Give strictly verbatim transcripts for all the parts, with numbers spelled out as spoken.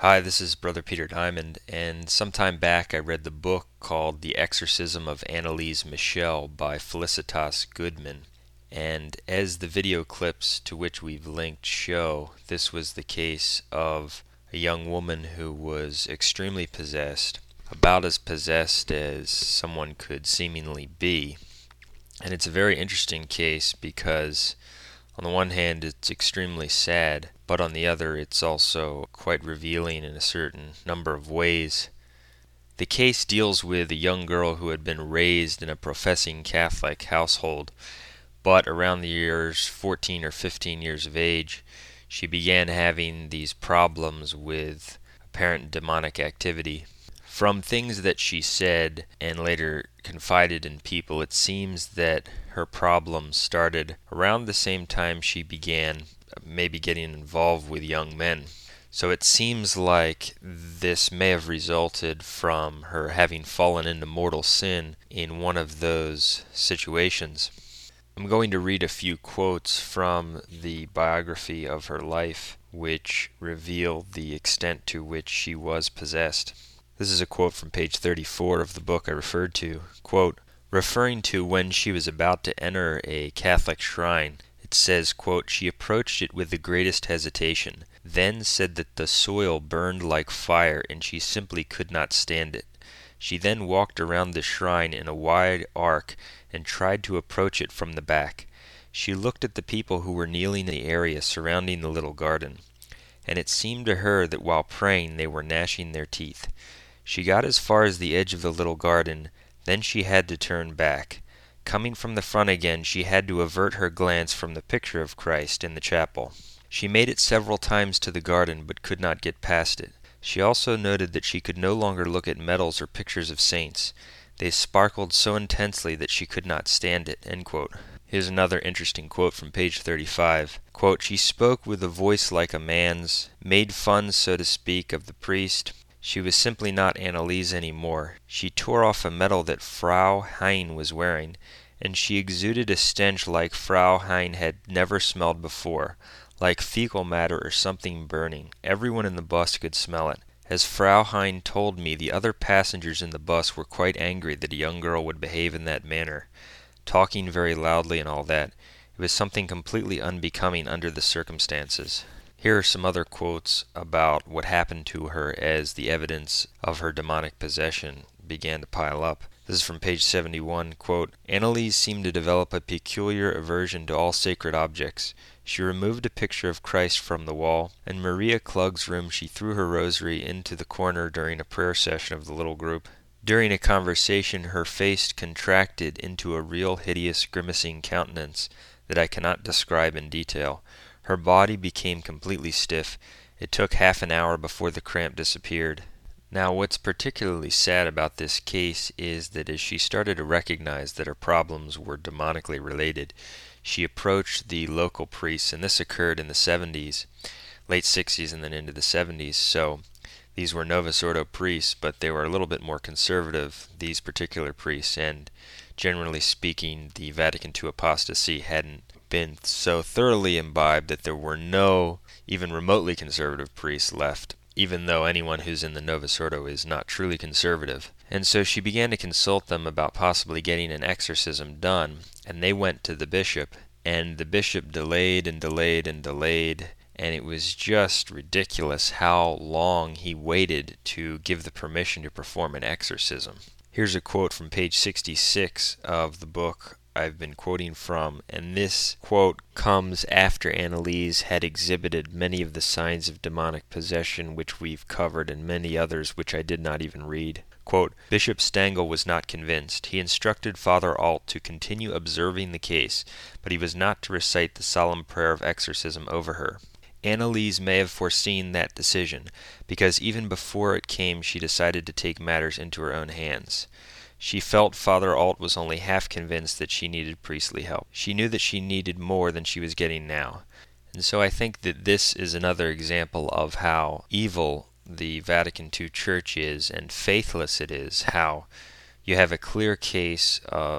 Hi, this is Brother Peter Diamond, and sometime back I read the book called The Exorcism of Anneliese Michel by Felicitas Goodman. And as the video clips to which we've linked show, this was the case of a young woman who was extremely possessed, about as possessed as someone could seemingly be. And it's a very interesting case because on the one hand, it's extremely sad, but on the other, it's also quite revealing in a certain number of ways. The case deals with a young girl who had been raised in a professing Catholic household, but around the years fourteen or fifteen years of age, she began having these problems with apparent demonic activity. From things that she said and later confided in people, it seems that her problems started around the same time she began maybe getting involved with young men. So it seems like this may have resulted from her having fallen into mortal sin in one of those situations. I'm going to read a few quotes from the biography of her life, which reveal the extent to which she was possessed. This is a quote from page thirty-four of the book I referred to. Quote, referring to when she was about to enter a Catholic shrine, it says, quote, she approached it with the greatest hesitation, then said that the soil burned like fire and she simply could not stand it. She then walked around the shrine in a wide arc and tried to approach it from the back. She looked at the people who were kneeling in the area surrounding the little garden, and it seemed to her that while praying they were gnashing their teeth. She got as far as the edge of the little garden, then she had to turn back. Coming from the front again, she had to avert her glance from the picture of Christ in the chapel. She made it several times to the garden, but could not get past it. She also noted that she could no longer look at medals or pictures of saints. They sparkled so intensely that she could not stand it. End quote. Here's another interesting quote from page thirty-five. Quote, she spoke with a voice like a man's, made fun, so to speak, of the priest. She was simply not Anneliese anymore. She tore off a medal that Frau Hein was wearing, and she exuded a stench like Frau Hein had never smelled before, like fecal matter or something burning. Everyone in the bus could smell it. As Frau Hein told me, the other passengers in the bus were quite angry that a young girl would behave in that manner, talking very loudly and all that. It was something completely unbecoming under the circumstances. Here are some other quotes about what happened to her as the evidence of her demonic possession began to pile up. This is from page seventy-one. Quote, Anneliese seemed to develop a peculiar aversion to all sacred objects. She removed a picture of Christ from the wall. In Maria Klug's room she threw her rosary into the corner during a prayer session of the little group. During a conversation her face contracted into a real hideous grimacing countenance that I cannot describe in detail. Her body became completely stiff. It took half an hour before the cramp disappeared. Now, what's particularly sad about this case is that as she started to recognize that her problems were demonically related, she approached the local priests, and this occurred in the seventies, late sixties and then into the seventies, so these were Novus Ordo priests, but they were a little bit more conservative, these particular priests, and generally speaking, the Vatican two apostasy hadn't been so thoroughly imbibed that there were no even remotely conservative priests left, even though anyone who's in the Novus Ordo is not truly conservative. And so she began to consult them about possibly getting an exorcism done, and they went to the bishop, and the bishop delayed and delayed and delayed, and it was just ridiculous how long he waited to give the permission to perform an exorcism. Here's a quote from page sixty-six of the book I've been quoting from, and this quote comes after Anneliese had exhibited many of the signs of demonic possession which we've covered and many others which I did not even read. Quote, Bishop Stangl was not convinced. He instructed Father Alt to continue observing the case, but he was not to recite the solemn prayer of exorcism over her. Anneliese may have foreseen that decision, because even before it came she decided to take matters into her own hands. She felt Father Alt was only half convinced that she needed priestly help. She knew that she needed more than she was getting now. And so I think that this is another example of how evil the Vatican two Church is and faithless it is, how you have a clear case of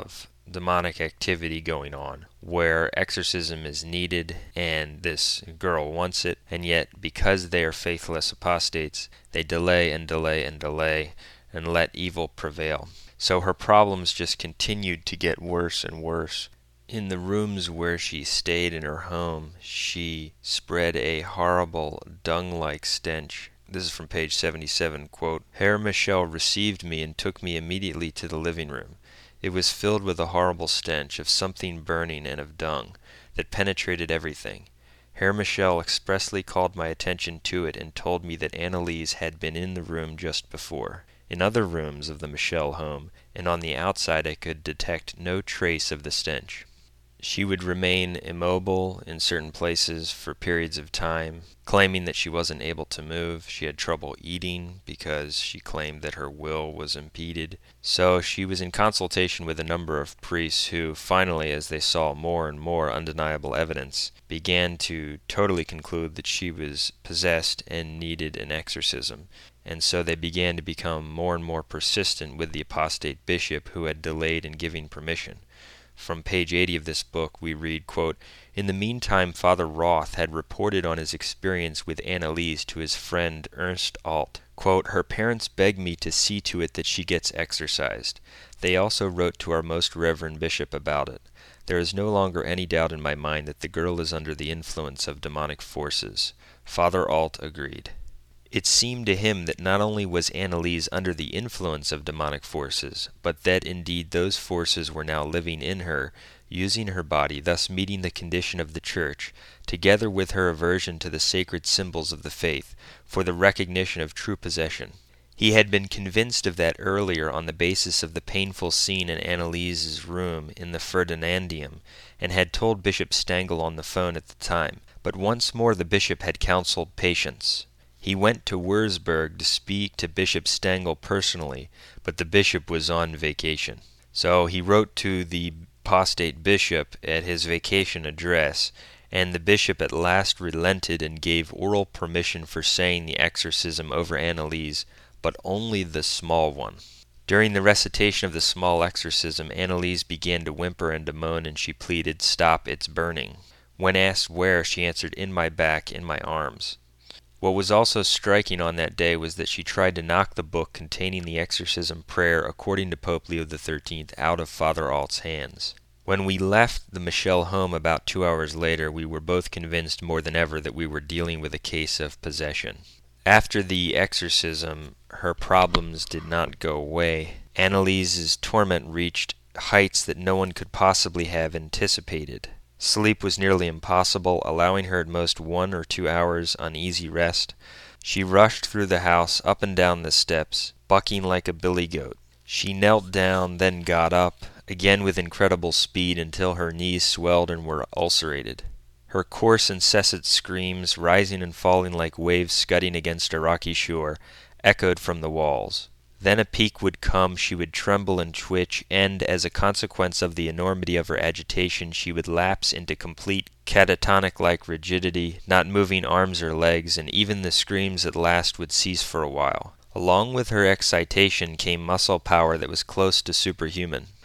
demonic activity going on, where exorcism is needed and this girl wants it, and yet because they are faithless apostates, they delay and delay and delay and let evil prevail. So her problems just continued to get worse and worse. In the rooms where she stayed in her home, she spread a horrible dung-like stench. This is from page seventy-seven, quote, "Herr Michel received me and took me immediately to the living room. It was filled with a horrible stench of something burning and of dung that penetrated everything. Herr Michel expressly called my attention to it and told me that Anneliese had been in the room just before. In other rooms of the Michel home and on the outside I could detect no trace of the stench. She would remain immobile in certain places for periods of time, claiming that she wasn't able to move. She had trouble eating because she claimed that her will was impeded. So she was in consultation with a number of priests who finally, as they saw more and more undeniable evidence, began to totally conclude that she was possessed and needed an exorcism. And so they began to become more and more persistent with the apostate bishop who had delayed in giving permission. From page eighty of this book we read, quote, "In the meantime Father Roth had reported on his experience with Anneliese to his friend Ernst Alt. Quote, 'Her parents beg me to see to it that she gets exorcised. They also wrote to our most reverend bishop about it. There is no longer any doubt in my mind that the girl is under the influence of demonic forces. Father Alt agreed.'" It seemed to him that not only was Anneliese under the influence of demonic forces, but that indeed those forces were now living in her, using her body, thus meeting the condition of the Church, together with her aversion to the sacred symbols of the faith, for the recognition of true possession. He had been convinced of that earlier on the basis of the painful scene in Anneliese's room in the Ferdinandium, and had told Bishop Stangl on the phone at the time. But once more the bishop had counseled patience. He went to Wurzburg to speak to Bishop Stangl personally, but the bishop was on vacation. So he wrote to the apostate bishop at his vacation address, and the bishop at last relented and gave oral permission for saying the exorcism over Anneliese, but only the small one. During the recitation of the small exorcism, Anneliese began to whimper and to moan, and she pleaded, "Stop, it's burning." When asked where, she answered, "In my back, in my arms." What was also striking on that day was that she tried to knock the book containing the exorcism prayer according to Pope Leo the thirteenth out of Father Alt's hands. When we left the Michel home about two hours later, we were both convinced more than ever that we were dealing with a case of possession. After the exorcism, her problems did not go away. Anneliese's torment reached heights that no one could possibly have anticipated. Sleep was nearly impossible, allowing her at most one or two hours uneasy rest. She rushed through the house, up and down the steps, bucking like a billy goat. She knelt down, then got up, again with incredible speed until her knees swelled and were ulcerated. Her coarse, incessant screams, rising and falling like waves scudding against a rocky shore, echoed from the walls. Then a peak would come, she would tremble and twitch, and, as a consequence of the enormity of her agitation, she would lapse into complete catatonic-like rigidity, not moving arms or legs, and even the screams at last would cease for a while. Along with her excitation came muscle power that was close to superhuman.